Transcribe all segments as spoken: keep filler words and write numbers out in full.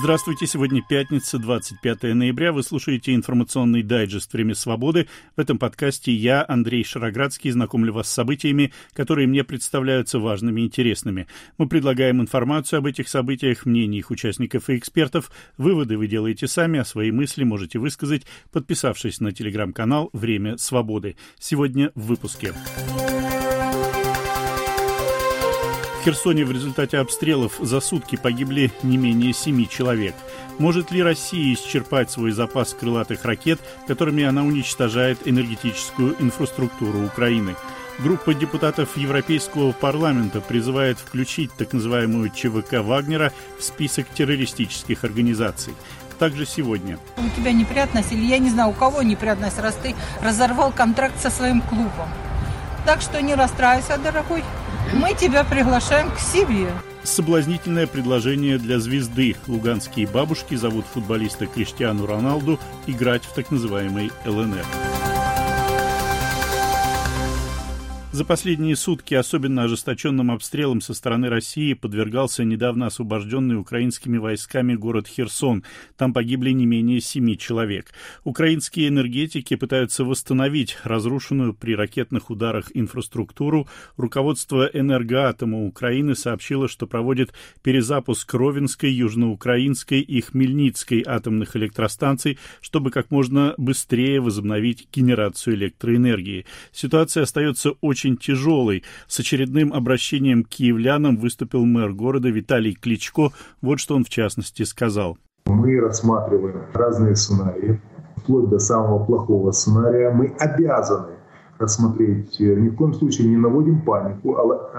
Здравствуйте, сегодня пятница, двадцать пятое ноября. Вы слушаете информационный дайджест «Время свободы». В этом подкасте я, Андрей Шароградский, знакомлю вас с событиями, которые мне представляются важными и интересными. Мы предлагаем информацию об этих событиях, мнения их участников и экспертов. Выводы вы делаете сами, а свои мысли можете высказать, подписавшись на телеграм-канал «Время свободы». Сегодня в выпуске. В Херсоне в результате обстрелов за сутки погибли не менее семи человек. Может ли Россия исчерпать свой запас крылатых ракет, которыми она уничтожает энергетическую инфраструктуру Украины? Группа депутатов Европейского парламента призывает включить так называемую ЧВК Вагнера в список террористических организаций. Также сегодня. У тебя неприятность, или я не знаю, у кого неприятность, раз ты разорвал контракт со своим клубом. Так что не расстраивайся, дорогой. Мы тебя приглашаем к себе. Соблазнительное предложение для звезды. Луганские бабушки зовут футболиста Криштиану Роналду играть в так называемый эл эн эр. За последние сутки особенно ожесточенным обстрелом со стороны России подвергался недавно освобожденный украинскими войсками город Херсон. Там погибли не менее семи человек. Украинские энергетики пытаются восстановить разрушенную при ракетных ударах инфраструктуру. Руководство Энергоатома Украины сообщило, что проводит перезапуск Ровенской, Южноукраинской и Хмельницкой атомных электростанций, чтобы как можно быстрее возобновить генерацию электроэнергии. Ситуация остается очень очень тяжелый. С очередным обращением к киевлянам выступил мэр города Виталий Кличко. Вот что он в частности сказал. Мы рассматриваем разные сценарии, вплоть до самого плохого сценария. Мы обязаны рассмотреть, ни в коем случае не наводим панику,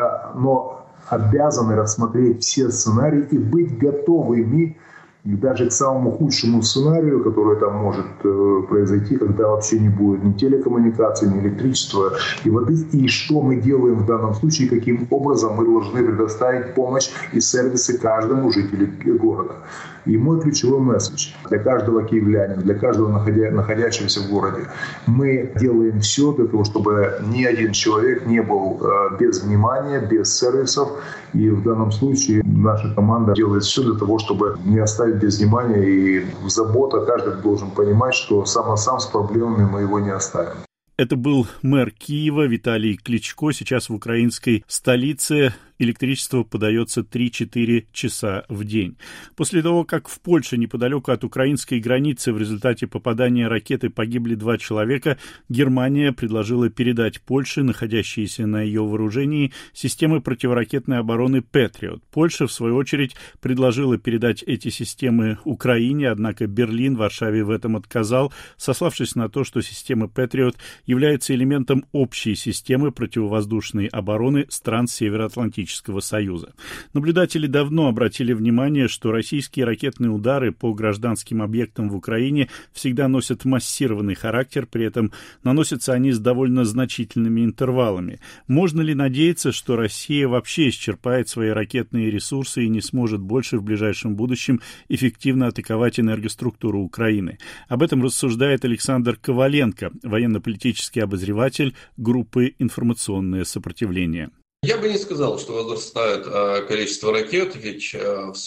но обязаны рассмотреть все сценарии и быть готовыми даже к самому худшему сценарию, который там может э, произойти, когда вообще не будет ни телекоммуникаций, ни электричества и воды. И что мы делаем в данном случае, каким образом мы должны предоставить помощь и сервисы каждому жителю города. И мой ключевой месседж для каждого киевлянина, для каждого находя, находящегося в городе. Мы делаем все для того, чтобы ни один человек не был э, без внимания, без сервисов. И в данном случае наша команда делает все для того, чтобы не оставить без внимания и забота. Каждый должен понимать, что сам на сам с проблемами мы его не оставим. Это был мэр Киева Виталий Кличко. Сейчас в украинской столице электричество подается три-четыре часа в день. После того, как в Польше неподалеку от украинской границы в результате попадания ракеты погибли два человека, Германия предложила передать Польше, находящиеся на ее вооружении, системы противоракетной обороны Патриот. Польша, в свою очередь, предложила передать эти системы Украине, однако Берлин Варшаве в этом отказал, сославшись на то, что система Патриот является элементом общей системы противовоздушной обороны стран Североатлантического Союза. Наблюдатели давно обратили внимание, что российские ракетные удары по гражданским объектам в Украине всегда носят массированный характер, при этом наносятся они с довольно значительными интервалами. Можно ли надеяться, что Россия вообще исчерпает свои ракетные ресурсы и не сможет больше в ближайшем будущем эффективно атаковать энергоструктуру Украины? Об этом рассуждает Александр Коваленко, военно-политический обозреватель группы «Информационное сопротивление». Я бы не сказал, что возрастает количество ракет, ведь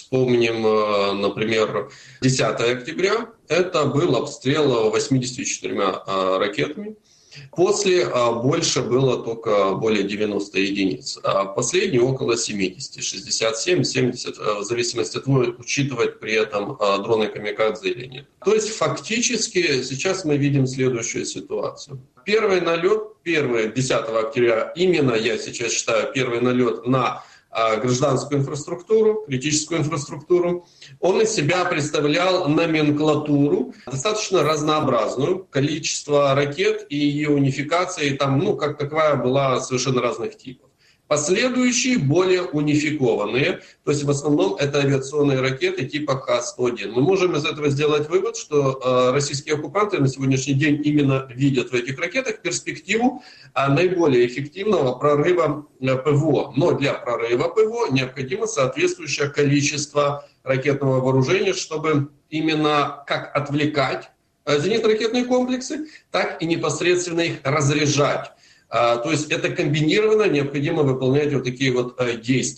вспомним, например, десятое октября, это был обстрел восемьдесят четыре ракетами. После больше было только более девяноста единиц, а последний около семидесяти, шестьдесят семь, семьдесят, в зависимости от того, учитывать при этом дроны камикадзе или нет. То есть фактически сейчас мы видим следующую ситуацию. Первый налет, первый, десятого октября, именно я сейчас считаю первый налет на гражданскую инфраструктуру, критическую инфраструктуру, он из себя представлял номенклатуру, достаточно разнообразную, количество ракет и ее унификации там, ну, как таковая была совершенно разных типов. Последующие более унификованные, то есть в основном это авиационные ракеты типа Х сто один. Мы можем из этого сделать вывод, что э, российские оккупанты на сегодняшний день именно видят в этих ракетах перспективу э, наиболее эффективного прорыва э, ПВО. Но для прорыва ПВО необходимо соответствующее количество ракетного вооружения, чтобы именно как отвлекать э, зенитно-ракетные комплексы, так и непосредственно их разряжать. То есть это комбинированно необходимо выполнять вот такие вот действия.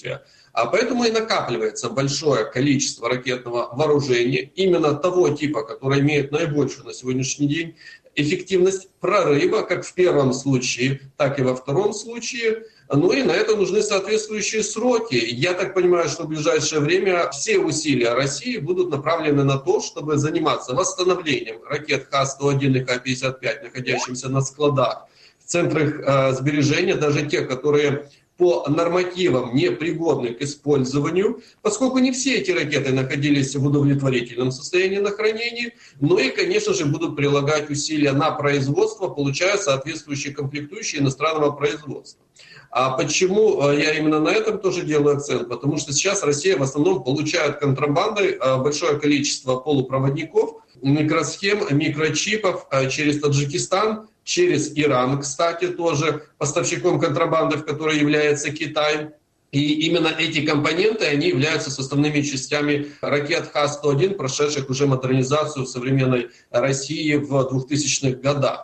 А поэтому и накапливается большое количество ракетного вооружения, именно того типа, который имеет наибольшую на сегодняшний день эффективность прорыва, как в первом случае, так и во втором случае. Ну и на это нужны соответствующие сроки. Я так понимаю, что в ближайшее время все усилия России будут направлены на то, чтобы заниматься восстановлением ракет Х сто один и Х пятьдесят пять, находящихся на складах, в центрах э, сбережения, даже те, которые по нормативам непригодны к использованию, поскольку не все эти ракеты находились в удовлетворительном состоянии на хранении, но и, конечно же, будут прилагать усилия на производство, получая соответствующие комплектующие иностранного производства. А почему я именно на этом тоже делаю акцент? Потому что сейчас Россия в основном получает контрабандой большое количество полупроводников, микросхем, микрочипов через Таджикистан, через Иран, кстати, тоже поставщиком контрабанды, в которой является Китай. И именно эти компоненты, они являются составными частями ракет Х сто один, прошедших уже модернизацию в современной России в двухтысячных годах.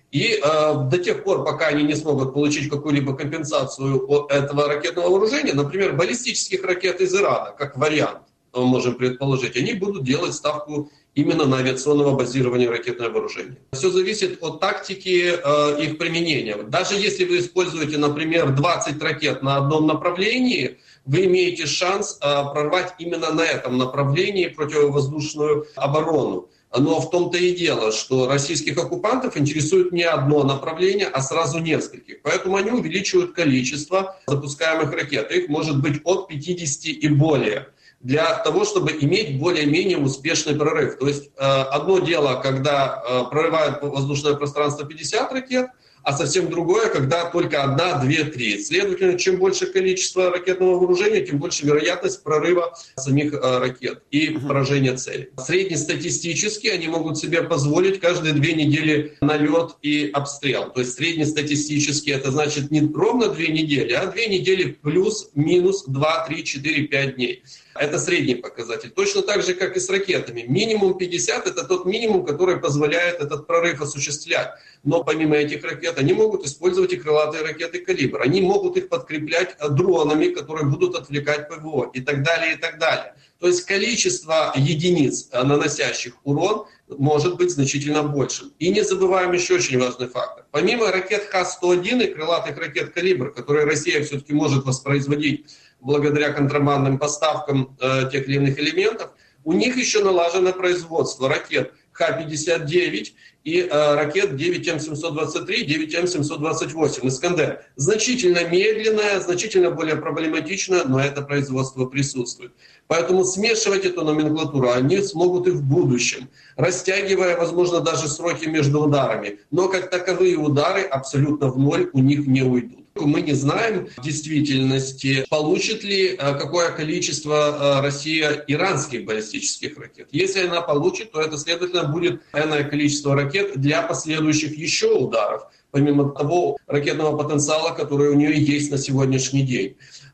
И э, до тех пор, пока они не смогут получить какую-либо компенсацию от этого ракетного вооружения, например, баллистических ракет из Ирана, как вариант, мы можем предположить, они будут делать ставку именно на авиационного базирования ракетного вооружения. Все зависит от тактики э, их применения. Даже если вы используете, например, двадцать ракет на одном направлении, вы имеете шанс э, прорвать именно на этом направлении противовоздушную оборону. Но в том-то и дело, что российских оккупантов интересует не одно направление, а сразу нескольких. Поэтому они увеличивают количество запускаемых ракет. Их может быть от пятидесяти и более, для того, чтобы иметь более-менее успешный прорыв. То есть э, одно дело, когда э, прорывают воздушное пространство пятьдесят ракет, а совсем другое, когда только одна, две, три. Следовательно, чем больше количество ракетного вооружения, тем больше вероятность прорыва самих э, ракет и поражения цели. Среднестатистически они могут себе позволить каждые две недели налет и обстрел. То есть среднестатистически это значит не ровно две недели, а две недели плюс-минус два, три, четыре, пять дней. Это средний показатель. Точно так же, как и с ракетами. Минимум пятьдесят – это тот минимум, который позволяет этот прорыв осуществлять. Но помимо этих ракет, они могут использовать и крылатые ракеты «Калибр». Они могут их подкреплять дронами, которые будут отвлекать ПВО и так далее, и так далее. То есть количество единиц, наносящих урон, может быть значительно большим. И не забываем еще очень важный фактор. Помимо ракет Х сто один и крылатых ракет «Калибр», которые Россия все-таки может воспроизводить благодаря контрабандным поставкам э, тех или иных элементов, у них еще налажено производство ракет Х пятьдесят девять и э, ракет девять М семьсот двадцать три, девять М семьсот двадцать восемь «Искандер». Значительно медленное, значительно более проблематично, но это производство присутствует. Поэтому смешивать эту номенклатуру они смогут и в будущем, растягивая, возможно, даже сроки между ударами. Но как таковые удары абсолютно в ноль у них не уйдут. Мы не знаем в действительности, получит ли какое количество Россия иранских баллистических ракет. Если она получит, то это, следовательно, будет энное количество ракет для последующих еще ударов, помимо того ракетного потенциала, который у нее есть на сегодняшний день.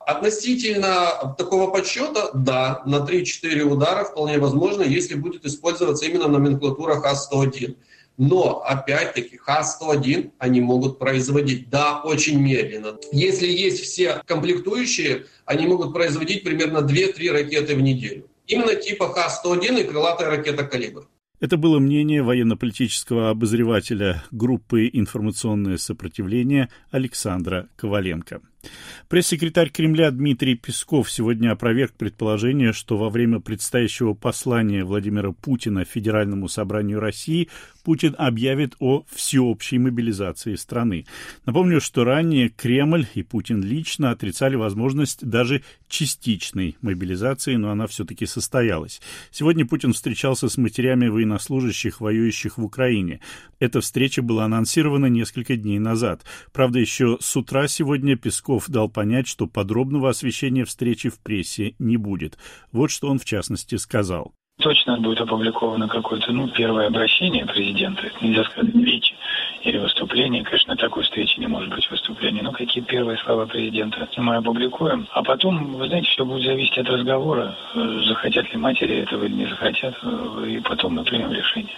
Относительно такого подсчета, да, на три-четыре удара вполне возможно, если будет использоваться именно номенклатура Х сто один. Но, опять-таки, Х сто один они могут производить, да, очень медленно. Если есть все комплектующие, они могут производить примерно две-три ракеты в неделю. Именно типа Х сто один и крылатая ракета «Калибр». Это было мнение военно-политического обозревателя группы «Информационное сопротивление» Александра Коваленко. Пресс-секретарь Кремля Дмитрий Песков сегодня опроверг предположение, что во время предстоящего послания Владимира Путина Федеральному собранию России Путин объявит о всеобщей мобилизации страны. Напомню, что ранее Кремль и Путин лично отрицали возможность даже частичной мобилизации, но она все-таки состоялась. Сегодня Путин встречался с матерями военнослужащих, воюющих в Украине. Эта встреча была анонсирована несколько дней назад. Правда, еще с утра сегодня Песков дал понять, что подробного освещения встречи в прессе не будет. Вот что он в частности сказал. Точно будет опубликовано какое-то, ну, первое обращение президента, нельзя сказать, речь, и мере выступление. Конечно, на такой встрече не может быть выступления, но какие первые слова президента мы опубликуем. А потом, вы знаете, все будет зависеть от разговора, захотят ли матери этого или не захотят, и потом мы примем решение.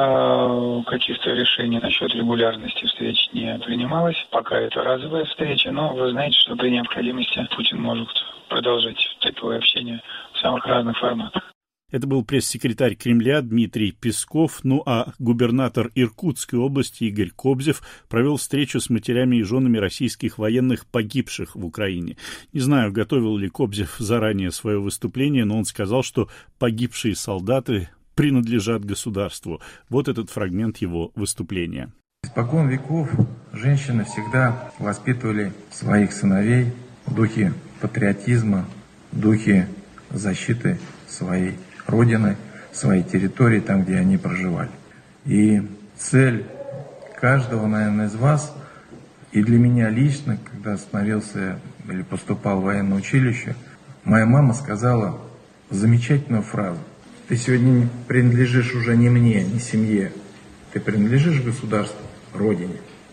Пока каких-то решений насчет регулярности встреч не принималось, пока это разовая встреча, но вы знаете, что при необходимости Путин может продолжать такое общение в самых разных форматах. Это был пресс-секретарь Кремля Дмитрий Песков. Ну а губернатор Иркутской области Игорь Кобзев провел встречу с матерями и женами российских военных, погибших в Украине. Не знаю, готовил ли Кобзев заранее свое выступление, но он сказал, что погибшие солдаты принадлежат государству. Вот этот фрагмент его выступления. Испокон веков женщины всегда воспитывали своих сыновей в духе патриотизма, в духе защиты своей Родины, своей территории, там, где они проживали. И цель каждого, наверное, из вас, и для меня лично, когда становился или поступал в военное училище, моя мама сказала замечательную фразу. Ты сегодня принадлежишь уже не мне, не семье, ты принадлежишь государству, Родине.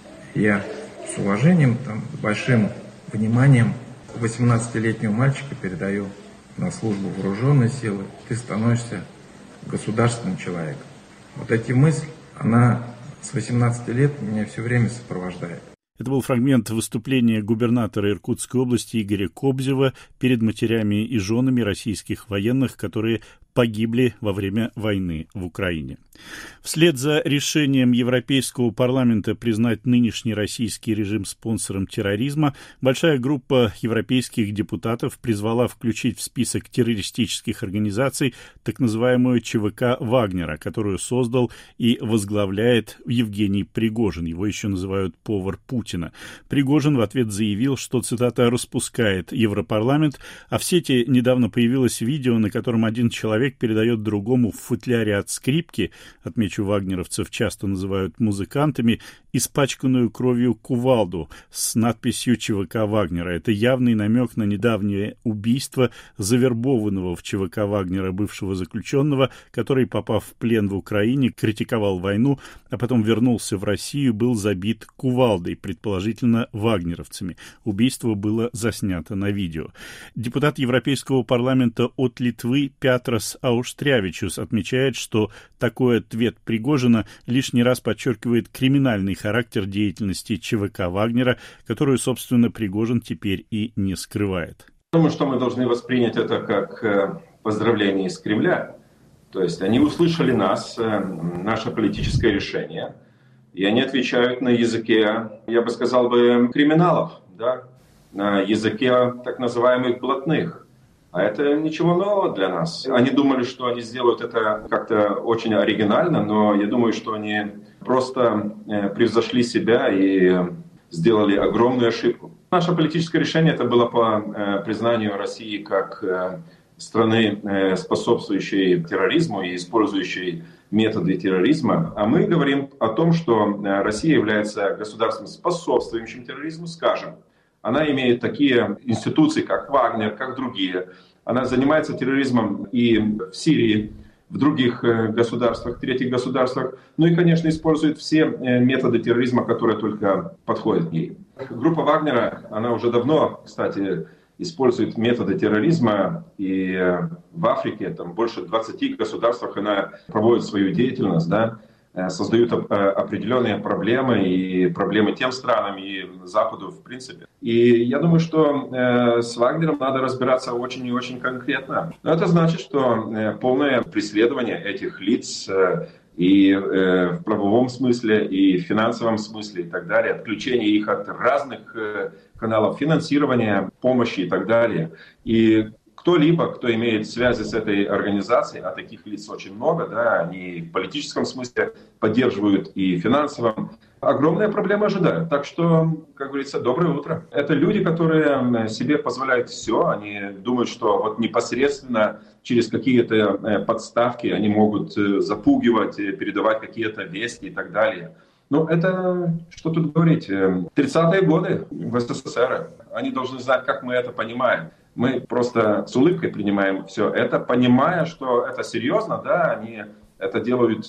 Я с уважением, там, с большим вниманием восемнадцатилетнего мальчика передаю на службу в вооруженные силы, ты становишься государственным человеком. Вот эти мысли, она с восемнадцати лет меня все время сопровождает. Это был фрагмент выступления губернатора Иркутской области Игоря Кобзева перед матерями и женами российских военных, которые погибли во время войны в Украине. Вслед за решением Европейского парламента признать нынешний российский режим спонсором терроризма, большая группа европейских депутатов призвала включить в список террористических организаций так называемую ЧВК Вагнера, которую создал и возглавляет Евгений Пригожин. Его еще называют «повар Путина». Пригожин в ответ заявил, что, цитата, «распускает Европарламент», а в сети недавно появилось видео, на котором один человек передает другому в футляре от скрипки, отмечу, вагнеровцев часто называют музыкантами, испачканную кровью кувалду с надписью ЧВК Вагнера. Это явный намек на недавнее убийство завербованного в ЧВК Вагнера бывшего заключенного, который, попав в плен в Украине, критиковал войну, а потом вернулся в Россию, был забит кувалдой, предположительно вагнеровцами. Убийство было заснято на видео. Депутат Европейского парламента от Литвы Пятрас Ауштрявичус отмечает, что такой ответ Пригожина лишний раз подчеркивает криминальный характер деятельности ЧВК Вагнера, которую, собственно, Пригожин теперь и не скрывает. Думаю, что мы должны воспринять это как поздравление из Кремля. То есть они услышали нас, наше политическое решение, и они отвечают на языке, я бы сказал бы, криминалов, да? На языке так называемых блатных. А это ничего нового для нас. Они думали, что они сделают это как-то очень оригинально, но я думаю, что они просто превзошли себя и сделали огромную ошибку. Наше политическое решение это было по признанию России как страны, способствующей терроризму и использующей методы терроризма. А мы говорим о том, что Россия является государством, способствующим терроризму, скажем. Она имеет такие институции, как Вагнер, как другие. Она занимается терроризмом и в Сирии, в других государствах, третьих государствах. Ну и, конечно, использует все методы терроризма, которые только подходят ей. Группа Вагнера, она уже давно, кстати, использует методы терроризма. И в Африке, там больше двадцати государствах она проводит свою деятельность, да, создают определенные проблемы, и проблемы тем странам, и Западу в принципе. И я думаю, что с Вагнером надо разбираться очень и очень конкретно. Но это значит, что полное преследование этих лиц и в правовом смысле, и в финансовом смысле, и так далее, отключение их от разных каналов финансирования, помощи и так далее. И кто-либо, кто имеет связи с этой организацией, а таких лиц очень много, да, они в политическом смысле поддерживают и в финансовом, огромные проблемы ожидают. Так что, как говорится, доброе утро. Это люди, которые себе позволяют все, они думают, что вот непосредственно через какие-то подставки они могут запугивать, передавать какие-то вести и так далее. Ну, это, что тут говорить, тридцатые годы в СССР, они должны знать, как мы это понимаем. Мы просто с улыбкой принимаем все это, понимая, что это серьезно, да, они Это делают,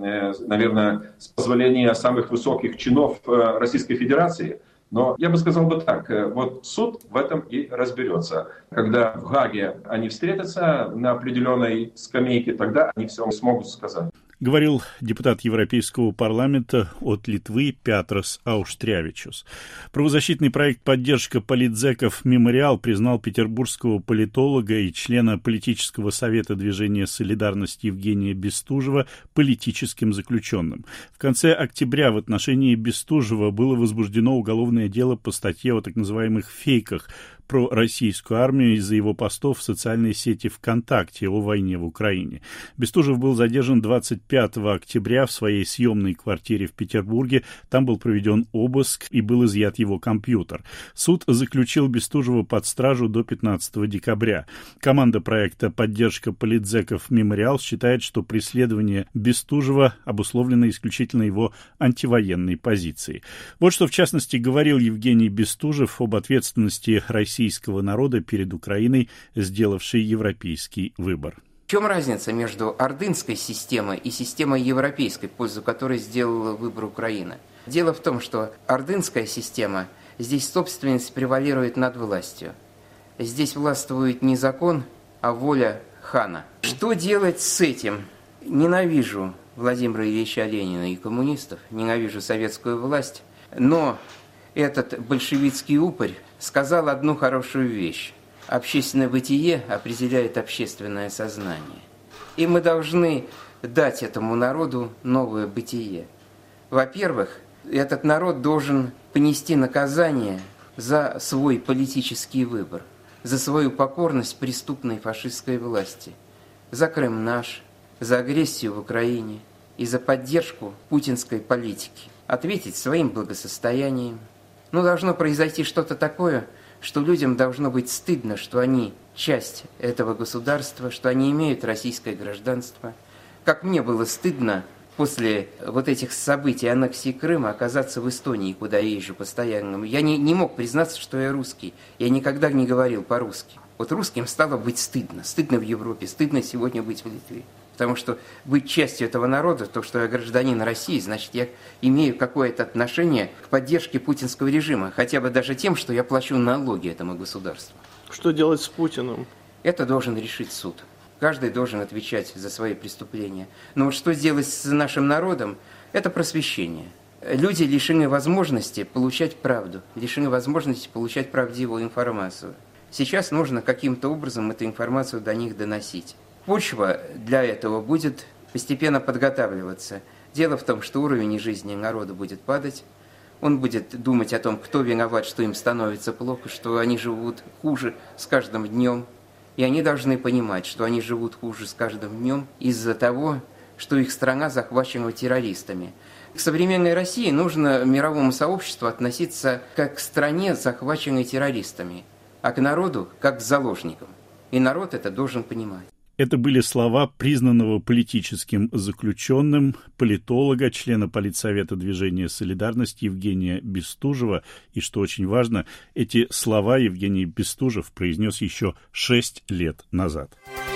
наверное, с позволения самых высоких чинов Российской Федерации. Но я бы сказал бы так, вот суд в этом и разберется. Когда в Гаге они встретятся на определенной скамейке, тогда они все смогут сказать. Говорил депутат Европейского парламента от Литвы Пятрас Ауштрявичус. Правозащитный проект «Поддержка политзеков Мемориал» признал петербургского политолога и члена политического совета движения «Солидарность» Евгения Бестужева политическим заключенным. В конце октября в отношении Бестужева было возбуждено уголовное дело по статье о так называемых «фейках» про российскую армию из-за его постов в социальной сети ВКонтакте о войне в Украине. Бестужев был задержан двадцать пятого октября в своей съемной квартире в Петербурге. Там был проведен обыск и был изъят его компьютер. Суд заключил Бестужева под стражу до пятнадцатого декабря. Команда проекта «Поддержка политзеков Мемориал» считает, что преследование Бестужева обусловлено исключительно его антивоенной позицией. Вот что, в частности, говорил Евгений Бестужев об ответственности России российского народа перед Украиной, сделавшей европейский выбор. В чем разница между ордынской системой и системой европейской, в пользу которой сделала выбор Украина? Дело в том, что ордынская система, здесь собственность превалирует над властью. Здесь властвует не закон, а воля хана. Что делать с этим? Ненавижу Владимира Ильича Ленина и коммунистов, ненавижу советскую власть, но этот большевистский упырь сказал одну хорошую вещь. Общественное бытие определяет общественное сознание. И мы должны дать этому народу новое бытие. Во-первых, этот народ должен понести наказание за свой политический выбор, за свою покорность преступной фашистской власти, за Крым наш, за агрессию в Украине и за поддержку путинской политики. Ответить своим благосостоянием. Но должно произойти что-то такое, что людям должно быть стыдно, что они часть этого государства, что они имеют российское гражданство. Как мне было стыдно после вот этих событий аннексии Крыма оказаться в Эстонии, куда я езжу постоянно. Я не, не мог признаться, что я русский. Я никогда не говорил по-русски. Вот русским стало быть стыдно. Стыдно в Европе, стыдно сегодня быть в Литве. Потому что быть частью этого народа, то, что я гражданин России, значит, я имею какое-то отношение к поддержке путинского режима. Хотя бы даже тем, что я плачу налоги этому государству. Что делать с Путиным? Это должен решить суд. Каждый должен отвечать за свои преступления. Но вот что сделать с нашим народом, это просвещение. Люди лишены возможности получать правду, лишены возможности получать правдивую информацию. Сейчас нужно каким-то образом эту информацию до них доносить. Почва для этого будет постепенно подготавливаться. Дело в том, что уровень жизни народа будет падать. Он будет думать о том, кто виноват, что им становится плохо, что они живут хуже с каждым днем. И они должны понимать, что они живут хуже с каждым днем из-за того, что их страна захвачена террористами. К современной России нужно мировому сообществу относиться как к стране, захваченной террористами, а к народу как к заложникам. И народ это должен понимать. Это были слова признанного политическим заключенным политолога, члена политсовета движения «Солидарность» Евгения Бестужева. И, что очень важно, эти слова Евгений Бестужев произнес еще шесть лет назад.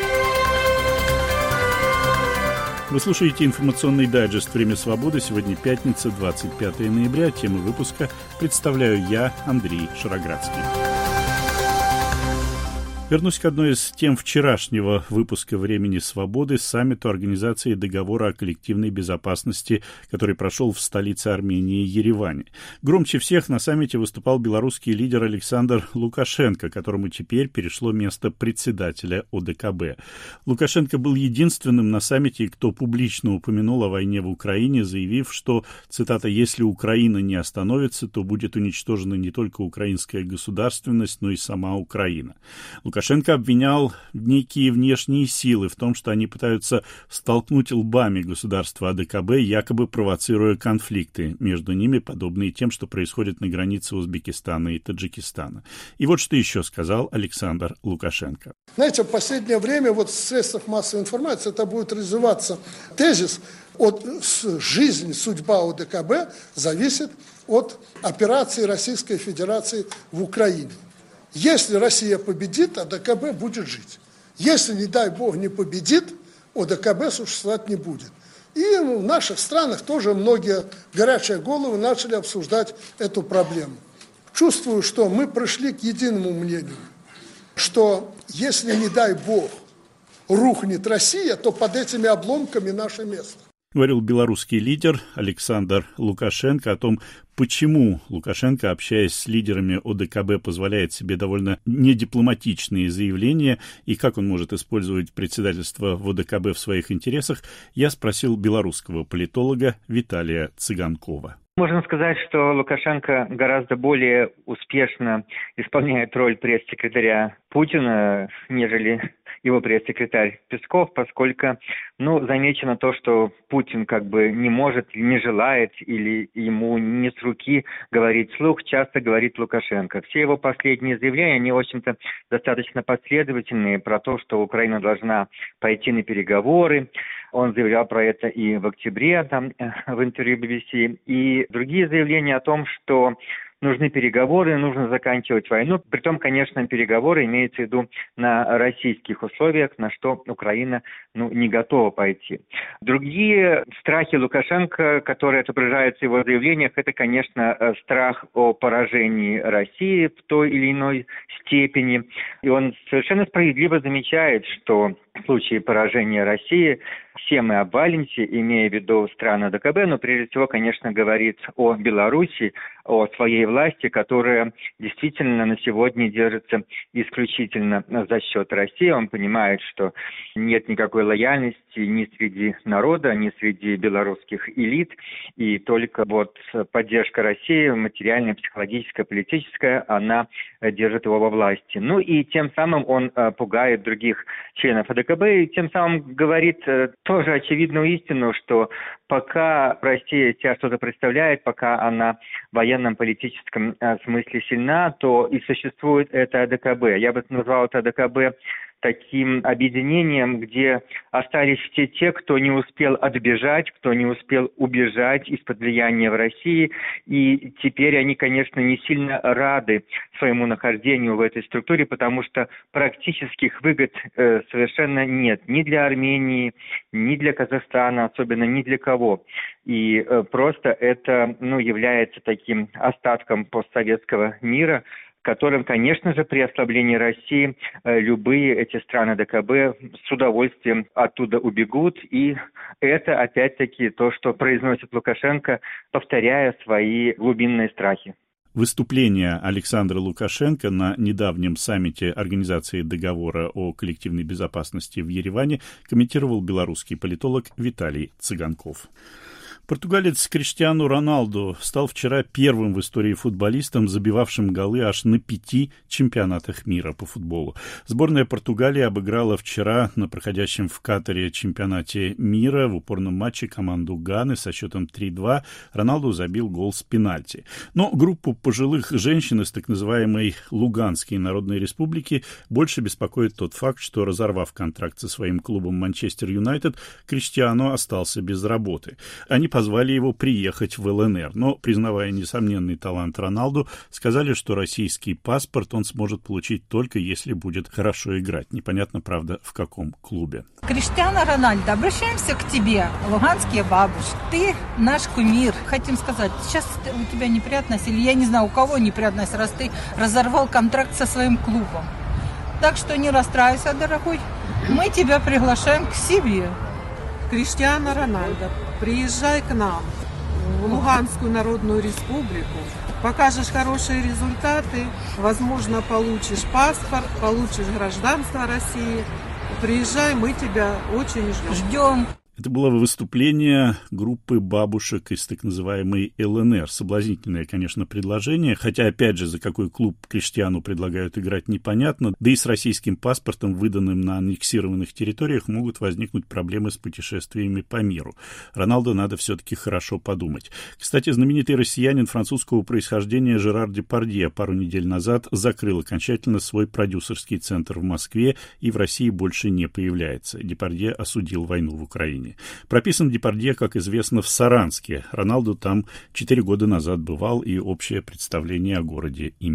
Вы слушаете информационный дайджест «Время свободы». Сегодня пятница, двадцать пятое ноября. Темы выпуска представляю я, Андрей Шароградский. Вернусь к одной из тем вчерашнего выпуска «Времени свободы» — саммиту Организации договора о коллективной безопасности, который прошел в столице Армении Ереване. Громче всех на саммите выступал белорусский лидер Александр Лукашенко, которому теперь перешло место председателя О Дэ Ка Бэ. Лукашенко был единственным на саммите, кто публично упомянул о войне в Украине, заявив, что, цитата, «если Украина не остановится, то будет уничтожена не только украинская государственность, но и сама Украина». Лукашенко обвинял некие внешние силы в том, что они пытаются столкнуть лбами государства О Дэ Ка Бэ, якобы провоцируя конфликты между ними, подобные тем, что происходит на границе Узбекистана и Таджикистана. И вот что еще сказал Александр Лукашенко. Знаете, в последнее время вот в средствах массовой информации это будет развиваться тезис: от жизни, судьба О Дэ Ка Бэ зависит от операции Российской Федерации в Украине. Если Россия победит, О Дэ Ка Бэ будет жить. Если, не дай бог, не победит, ОДКБ существовать не будет. И в наших странах тоже многие горячие головы начали обсуждать эту проблему. Чувствую, что мы пришли к единому мнению, что если, не дай бог, рухнет Россия, то под этими обломками наше место. Говорил белорусский лидер Александр Лукашенко о том, почему Лукашенко, общаясь с лидерами ОДКБ, позволяет себе довольно недипломатичные заявления и как он может использовать председательство в ОДКБ в своих интересах, я спросил белорусского политолога Виталия Цыганкова. Можно сказать, что Лукашенко гораздо более успешно исполняет роль пресс-секретаря Путина, нежели его пресс-секретарь Песков, поскольку, ну, замечено то, что Путин как бы не может, не желает или ему не с руки говорить вслух, часто говорит Лукашенко. Все его последние заявления, они, в общем-то, достаточно последовательные про то, что Украина должна пойти на переговоры. Он заявлял про это и в октябре там, в интервью би би си, и другие заявления о том, что нужны переговоры, нужно заканчивать войну. Притом, конечно, переговоры имеются в виду на российских условиях, на что Украина ну, не готова пойти. Другие страхи Лукашенко, которые отображаются в его заявлениях, это, конечно, страх о поражении России в той или иной степени. И он совершенно справедливо замечает, что в случае поражения России все мы обвалимся, имея в виду страны ОДКБ, но прежде всего, конечно, говорит о Беларуси, о своей власти, которая действительно на сегодня держится исключительно за счет России. Он понимает, что нет никакой лояльности ни среди народа, ни среди белорусских элит, и только вот поддержка России, материальная, психологическая, политическая, она держит его во власти. Ну и тем самым он пугает других членов ОДКБ, и тем самым говорит тоже очевидную истину, что пока Россия себя что-то представляет, пока она в военном политическом смысле сильна, то и существует это ОДКБ. Я бы назвал это ОДКБ таким объединением, где остались все те, кто не успел отбежать, кто не успел убежать из-под влияния в России, и теперь они, конечно, не сильно рады своему нахождению в этой структуре, потому что практических выгод э, совершенно нет ни для Армении, ни для Казахстана, особенно ни для кого. И э, просто это ну, является таким остатком постсоветского мира, которым, конечно же, при ослаблении России э, любые эти страны ДКБ с удовольствием оттуда убегут. И это, опять-таки, то, что произносит Лукашенко, повторяя свои глубинные страхи. Выступление Александра Лукашенко на недавнем саммите Организации договора о коллективной безопасности в Ереване комментировал белорусский политолог Виталий Цыганков. Португалец Криштиану Роналду стал вчера первым в истории футболистом, забивавшим голы аж на пяти чемпионатах мира по футболу. Сборная Португалии обыграла вчера на проходящем в Катаре чемпионате мира в упорном матче команду Ганы со счетом три-два. Роналду забил гол с пенальти. Но группу пожилых женщин из так называемой Луганской Народной Республики больше беспокоит тот факт, что, разорвав контракт со своим клубом Манчестер Юнайтед, Криштиану остался без работы. Они позвали его приехать в ЛНР, но, признавая несомненный талант Роналду, сказали, что российский паспорт он сможет получить только если будет хорошо играть. Непонятно, правда, в каком клубе. Криштиану Роналду, обращаемся к тебе, луганские бабушки. Ты наш кумир. Хотим сказать, сейчас у тебя неприятность, или я не знаю, у кого неприятность, раз ты разорвал контракт со своим клубом. Так что не расстраивайся, дорогой. Мы тебя приглашаем к себе. Криштиану Роналду, приезжай к нам в Луганскую Народную Республику, покажешь хорошие результаты, возможно, получишь паспорт, получишь гражданство России. Приезжай, мы тебя очень ждем. Ждем. Это было выступление группы бабушек из так называемой ЛНР. Соблазнительное, конечно, предложение, хотя, опять же, за какой клуб Криштиану предлагают играть, непонятно. Да и с российским паспортом, выданным на аннексированных территориях, могут возникнуть проблемы с путешествиями по миру. Роналду надо все-таки хорошо подумать. Кстати, знаменитый россиянин французского происхождения Жерар Депардье пару недель назад закрыл окончательно свой продюсерский центр в Москве и в России больше не появляется. Депардье осудил войну в Украине. Прописан Депардье, как известно, в Саранске. Роналду там четыре года назад бывал и общее представление о городе имеет.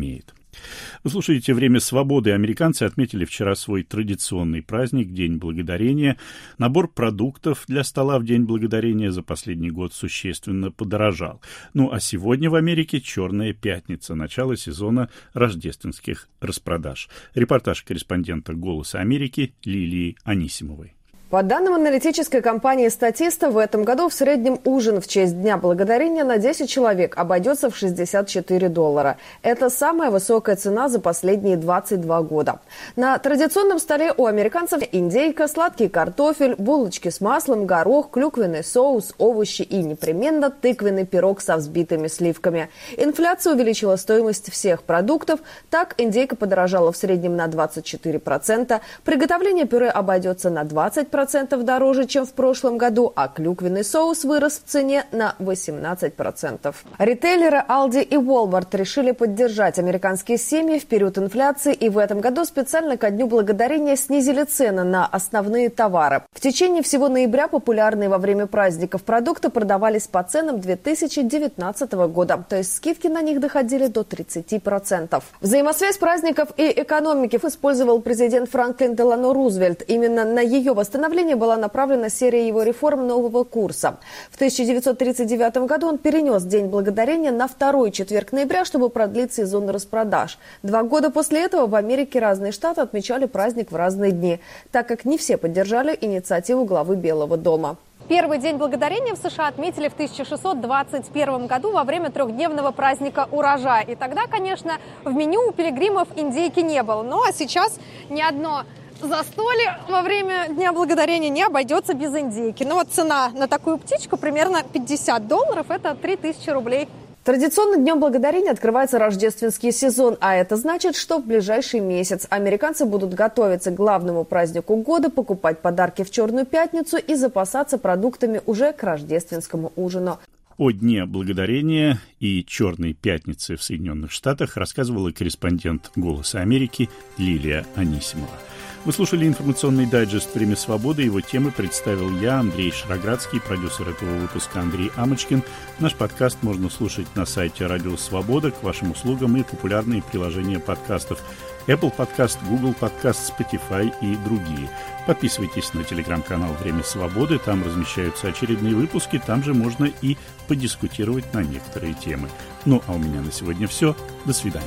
Вы слушаете «Время свободы». Американцы отметили вчера свой традиционный праздник – День Благодарения. Набор продуктов для стола в День Благодарения за последний год существенно подорожал. Ну а сегодня в Америке Черная пятница, начало сезона рождественских распродаж. Репортаж корреспондента «Голоса Америки» Лилии Анисимовой. По данным аналитической компании «Статиста», в этом году в среднем ужин в честь Дня Благодарения на десять человек обойдется в шестьдесят четыре доллара. Это самая высокая цена за последние двадцать два года. На традиционном столе у американцев индейка, сладкий картофель, булочки с маслом, горох, клюквенный соус, овощи и непременно тыквенный пирог со взбитыми сливками. Инфляция увеличила стоимость всех продуктов. Так, индейка подорожала в среднем на двадцать четыре процента, приготовление пюре обойдется на двадцать процентов, процентов дороже, чем в прошлом году, а клюквенный соус вырос в цене на восемнадцать процентов. Ритейлеры Aldi и Walmart решили поддержать американские семьи в период инфляции и в этом году специально ко Дню Благодарения снизили цены на основные товары. В течение всего ноября популярные во время праздников продукты продавались по ценам две тысячи девятнадцатого года, то есть скидки на них доходили до тридцати процентов. Взаимосвязь праздников и экономики использовал президент Франклин Делано Рузвельт. Именно на ее восстановление была направлена серия его реформ нового курса. В тысяча девятьсот тридцать девятом году он перенес День Благодарения на второй четверг ноября, чтобы продлить сезон распродаж. Два года после этого в Америке разные штаты отмечали праздник в разные дни, так как не все поддержали инициативу главы Белого дома. Первый День Благодарения в США отметили в тысяча шестьсот двадцать первом году во время трехдневного праздника урожая. И тогда, конечно, в меню у пилигримов индейки не было. Ну а сейчас ни одно застолье во время Дня Благодарения не обойдется без индейки. Ну вот цена на такую птичку примерно пятьдесят долларов, это три тысячи рублей. Традиционно Днем Благодарения открывается рождественский сезон, а это значит, что в ближайший месяц американцы будут готовиться к главному празднику года, покупать подарки в Черную пятницу и запасаться продуктами уже к рождественскому ужину. О Дне Благодарения и Черной пятнице в Соединенных Штатах рассказывала корреспондент «Голоса Америки» Лилия Анисимова. Вы слушали информационный дайджест «Время свободы». Его темы представил я, Андрей Шароградский, продюсер этого выпуска Андрей Амочкин. Наш подкаст можно слушать на сайте «Радио Свобода», к вашим услугам и популярные приложения подкастов Apple Podcast, Google Podcast, Spotify и другие. Подписывайтесь на телеграм-канал «Время свободы». Там размещаются очередные выпуски. Там же можно и подискутировать на некоторые темы. Ну, а у меня на сегодня все. До свидания.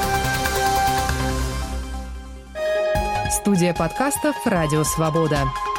Студия подкастов «Радио Свобода».